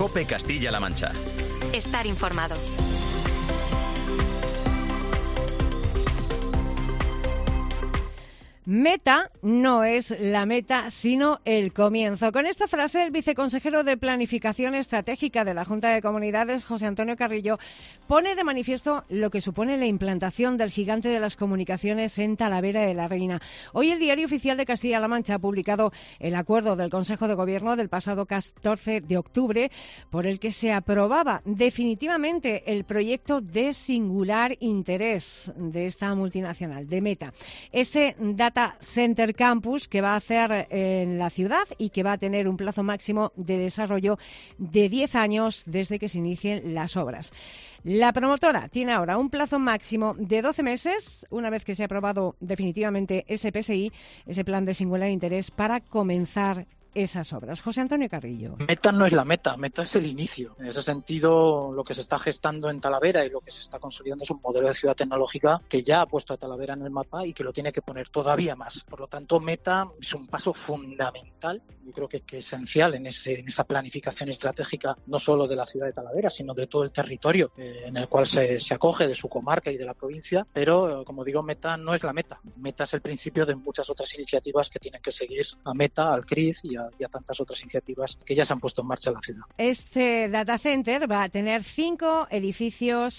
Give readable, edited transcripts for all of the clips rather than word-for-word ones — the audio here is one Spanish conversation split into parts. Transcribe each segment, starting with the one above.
COPE Castilla-La Mancha. Estar informado. Meta no es la meta, sino el comienzo. Con esta frase, el viceconsejero de Planificación Estratégica de la Junta de Comunidades, José Antonio Carrillo, pone de manifiesto lo que supone la implantación del gigante de las comunicaciones en Talavera de la Reina. Hoy el Diario Oficial de Castilla-La Mancha ha publicado el acuerdo del Consejo de Gobierno del pasado 14 de octubre, por el que se aprobaba definitivamente el proyecto de singular interés de esta multinacional, de Meta. Ese Data Center Campus que va a hacer en la ciudad y que va a tener un plazo máximo de desarrollo de 10 años desde que se inicien las obras. La promotora tiene ahora un plazo máximo de 12 meses, una vez que se ha aprobado definitivamente ese PSI, ese plan de singular interés, para comenzar esas obras. José Antonio Carrillo. Meta no es la meta, meta es el inicio. En ese sentido, lo que se está gestando en Talavera y lo que se está consolidando es un modelo de ciudad tecnológica que ya ha puesto a Talavera en el mapa y que lo tiene que poner todavía más. Por lo tanto, Meta es un paso fundamental, yo creo que esencial en esa planificación estratégica, no solo de la ciudad de Talavera, sino de todo el territorio en el cual se acoge, de su comarca y de la provincia. Pero, como digo, Meta no es la meta. Meta es el principio de muchas otras iniciativas que tienen que seguir a Meta, al CRID y a tantas otras iniciativas que ya se han puesto en marcha en la ciudad. Este data center va a tener 5 edificios,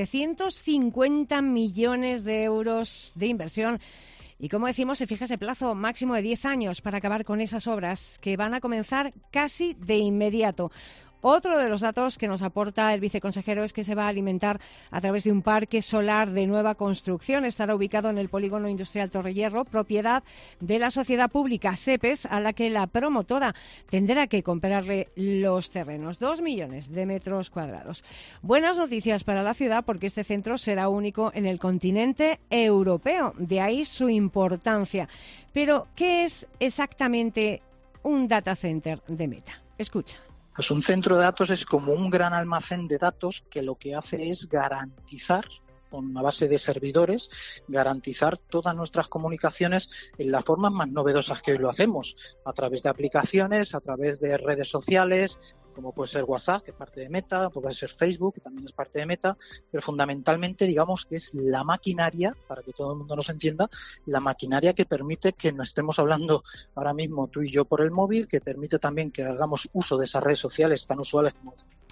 750 millones de euros de inversión. Y como decimos, se fija ese plazo máximo de 10 años para acabar con esas obras que van a comenzar casi de inmediato. Otro de los datos que nos aporta el viceconsejero es que se va a alimentar a través de un parque solar de nueva construcción. Estará ubicado en el polígono industrial Torrehierro, propiedad de la sociedad pública SEPES, a la que la promotora tendrá que comprarle los terrenos. 2 millones de metros cuadrados. Buenas noticias para la ciudad, porque este centro será único en el continente europeo. De ahí su importancia. Pero, ¿qué es exactamente un data center de Meta? Escucha. Pues un centro de datos es como un gran almacén de datos que lo que hace es garantizar, con una base de servidores, garantizar todas nuestras comunicaciones en las formas más novedosas que hoy lo hacemos, a través de aplicaciones, a través de redes sociales, como puede ser WhatsApp, que es parte de Meta, puede ser Facebook, que también es parte de Meta, pero fundamentalmente digamos que es la maquinaria, para que todo el mundo nos entienda, la maquinaria que permite que nos estemos hablando ahora mismo tú y yo por el móvil, que permite también que hagamos uso de esas redes sociales tan usuales como...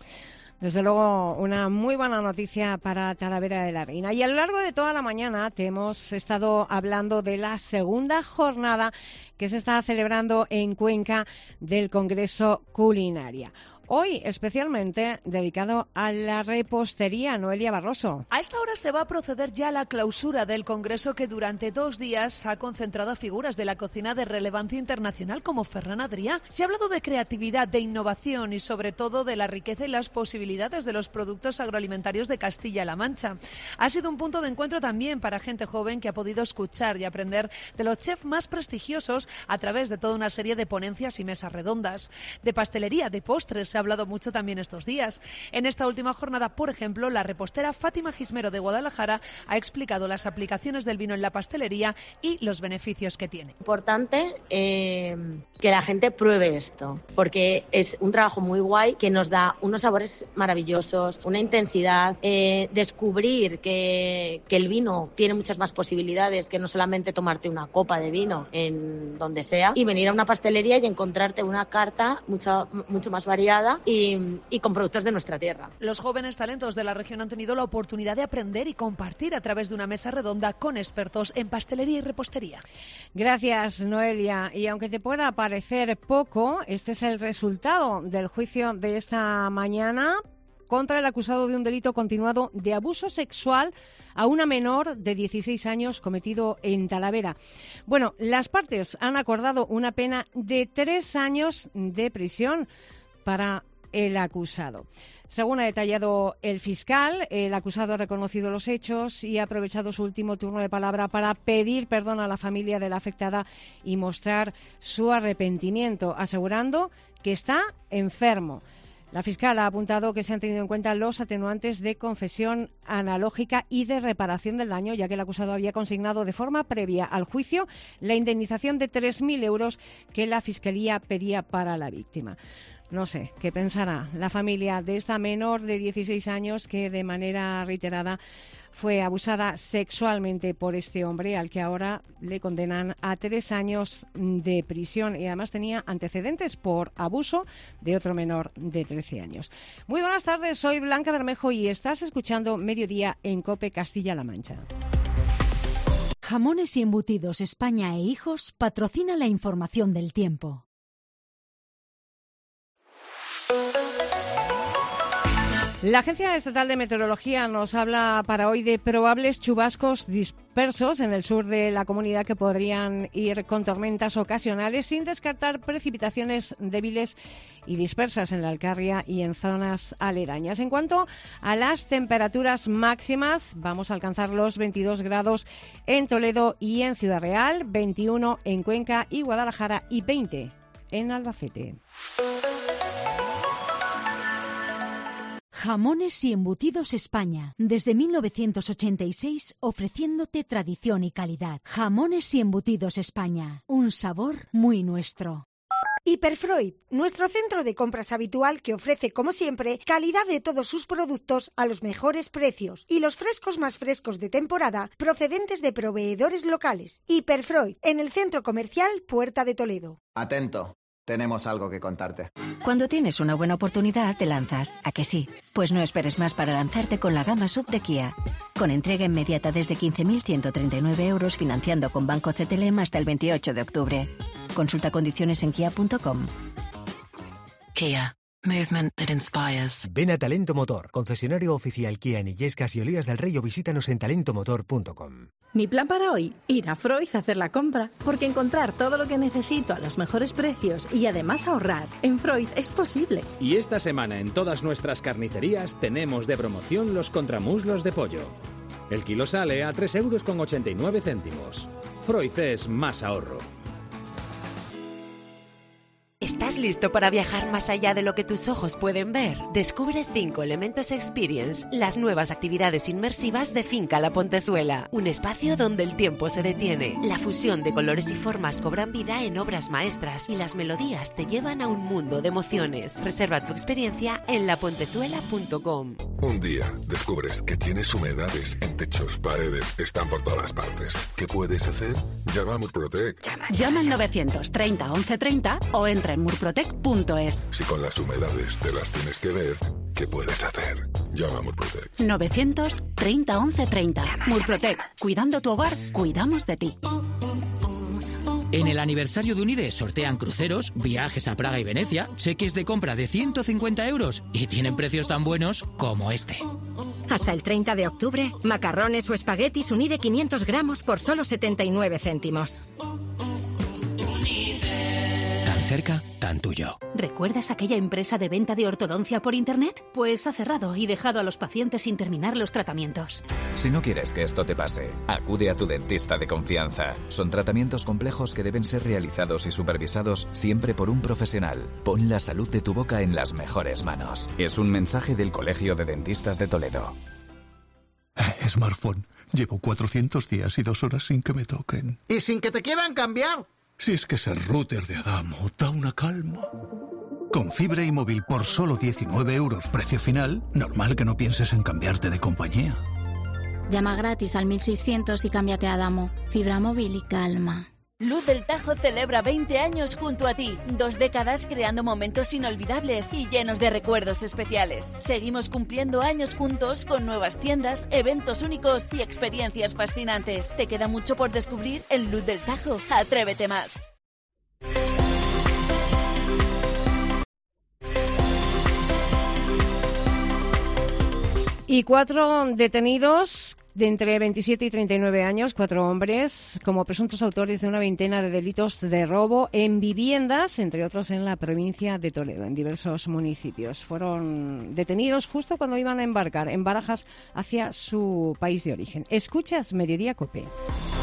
Desde luego, una muy buena noticia para Talavera de la Reina. Y a lo largo de toda la mañana te hemos estado hablando de la segunda jornada que se está celebrando en Cuenca del Congreso Culinaria. Hoy especialmente dedicado a la repostería. Noelia Barroso. A esta hora se va a proceder ya a la clausura del Congreso, que durante 2 días ha concentrado a figuras de la cocina de relevancia internacional como Ferran Adrià. Se ha hablado de creatividad, de innovación y sobre todo de la riqueza y las posibilidades de los productos agroalimentarios de Castilla-La Mancha. Ha sido un punto de encuentro también para gente joven que ha podido escuchar y aprender de los chefs más prestigiosos a través de toda una serie de ponencias y mesas redondas. De pastelería, de postres, se ha hablado mucho también estos días. En esta última jornada, por ejemplo, la repostera Fátima Gismero de Guadalajara ha explicado las aplicaciones del vino en la pastelería y los beneficios que tiene. Importante que la gente pruebe esto, porque es un trabajo muy guay que nos da unos sabores maravillosos, una intensidad, descubrir que el vino tiene muchas más posibilidades que no solamente tomarte una copa de vino en donde sea, y venir a una pastelería y encontrarte una carta mucho más variada y con productos de nuestra tierra. Los jóvenes talentos de la región han tenido la oportunidad de aprender y compartir a través de una mesa redonda con expertos en pastelería y repostería. Gracias, Noelia. Y aunque te pueda parecer poco, este es el resultado del juicio de esta mañana contra el acusado de un delito continuado de abuso sexual a una menor de 16 años cometido en Talavera. Bueno, las partes han acordado una pena de 3 años de prisión para el acusado. Según ha detallado el fiscal, el acusado ha reconocido los hechos y ha aprovechado su último turno de palabra para pedir perdón a la familia de la afectada y mostrar su arrepentimiento, asegurando que está enfermo. La fiscal ha apuntado que se han tenido en cuenta los atenuantes de confesión analógica y de reparación del daño, ya que el acusado había consignado de forma previa al juicio la indemnización de 3.000 euros que la Fiscalía pedía para la víctima. No sé, ¿qué pensará la familia de esta menor de 16 años que de manera reiterada fue abusada sexualmente por este hombre al que ahora le condenan a 3 años de prisión y además tenía antecedentes por abuso de otro menor de 13 años? Muy buenas tardes, soy Blanca Bermejo y estás escuchando Mediodía en COPE Castilla-La Mancha. Jamones y Embutidos España e Hijos patrocina la información del tiempo. La Agencia Estatal de Meteorología nos habla para hoy de probables chubascos dispersos en el sur de la comunidad que podrían ir con tormentas ocasionales, sin descartar precipitaciones débiles y dispersas en la Alcarria y en zonas aledañas. En cuanto a las temperaturas máximas, vamos a alcanzar los 22 grados en Toledo y en Ciudad Real, 21 en Cuenca y Guadalajara y 20 en Albacete. Jamones y Embutidos España, desde 1986 ofreciéndote tradición y calidad. Jamones y Embutidos España, un sabor muy nuestro. Hiperfreud, nuestro centro de compras habitual que ofrece, como siempre, calidad de todos sus productos a los mejores precios y los frescos más frescos de temporada procedentes de proveedores locales. Hiperfreud, en el centro comercial Puerta de Toledo. Atento. Tenemos algo que contarte. Cuando tienes una buena oportunidad, te lanzas. ¿A que sí? Pues no esperes más para lanzarte con la gama SUV de Kia. Con entrega inmediata desde 15.139 euros, financiando con Banco CTLM hasta el 28 de octubre. Consulta condiciones en kia.com. Kia. Movement that inspires. Ven a Talento Motor, concesionario oficial Kia en Illescas y Olías del Rey, o visítanos en talentomotor.com. Mi plan para hoy, ir a Freud a hacer la compra, porque encontrar todo lo que necesito a los mejores precios y además ahorrar en Freud es posible. Y esta semana en todas nuestras carnicerías tenemos de promoción los contramuslos de pollo. El kilo sale a 3,89 euros. Freud es más ahorro. ¿Estás listo para viajar más allá de lo que tus ojos pueden ver? Descubre 5 Elementos Experience, las nuevas actividades inmersivas de Finca La Pontezuela. Un espacio donde el tiempo se detiene. La fusión de colores y formas cobran vida en obras maestras y las melodías te llevan a un mundo de emociones. Reserva tu experiencia en lapontezuela.com. Un día descubres que tienes humedades en techos, paredes, están por todas partes. ¿Qué puedes hacer? Llama a Murprotec. Llama al 930 1130 o entra en murprotec.es. Si con las humedades te las tienes que ver, ¿qué puedes hacer? Llama a Murprotec. 930 1130. Murprotec. Cuidando tu hogar, cuidamos de ti. En el aniversario de Unide sortean cruceros, viajes a Praga y Venecia, cheques de compra de 150 euros y tienen precios tan buenos como este. Hasta el 30 de octubre, macarrones o espaguetis Unide 500 gramos por solo 79 céntimos. Tan cerca, tan tuyo. ¿Recuerdas aquella empresa de venta de ortodoncia por internet? Pues ha cerrado y dejado a los pacientes sin terminar los tratamientos. Si no quieres que esto te pase, acude a tu dentista de confianza. Son tratamientos complejos que deben ser realizados y supervisados siempre por un profesional. Pon la salud de tu boca en las mejores manos. Es un mensaje del Colegio de Dentistas de Toledo. Smartphone. Llevo 400 días y 2 horas sin que me toquen. ¿Y sin que te quieran cambiar? Si es que ser router de Adamo da una calma. Con fibra y móvil por solo 19 euros precio final, normal que no pienses en cambiarte de compañía. Llama gratis al 1600 y cámbiate a Adamo. Fibra móvil y calma. Luz del Tajo celebra 20 años junto a ti. 2 décadas creando momentos inolvidables y llenos de recuerdos especiales. Seguimos cumpliendo años juntos con nuevas tiendas, eventos únicos y experiencias fascinantes. Te queda mucho por descubrir en Luz del Tajo. Atrévete más. Y 4 detenidos de entre 27 y 39 años, 4 hombres, como presuntos autores de una veintena de delitos de robo en viviendas, entre otros en la provincia de Toledo, en diversos municipios. Fueron detenidos justo cuando iban a embarcar en Barajas hacia su país de origen. Escuchas Mediodía COPE.